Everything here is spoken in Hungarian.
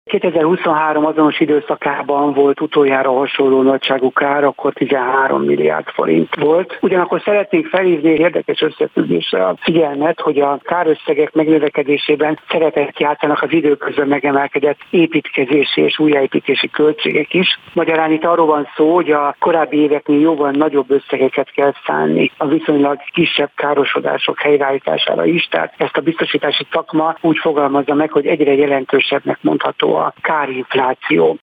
2023 azonos időszakában volt utoljára hasonló nagyságú kár, akkor 13 milliárd forint volt. Ugyanakkor szeretnénk felhívni érdekes összefüggésre a figyelmet, hogy a kárösszegek megnövekedésében szerepet játszanak az időközben megemelkedett építkezési és újjáépítési költségek is. Magyarán itt arról van szó, hogy a korábbi éveknél jóval nagyobb összegeket kell szánni a viszonylag kisebb károsodások helyreállítására is. Tehát ezt a biztosítási szakma úgy fogalmazza meg, hogy egyre jelentősebbnek mondható a kárinfláció.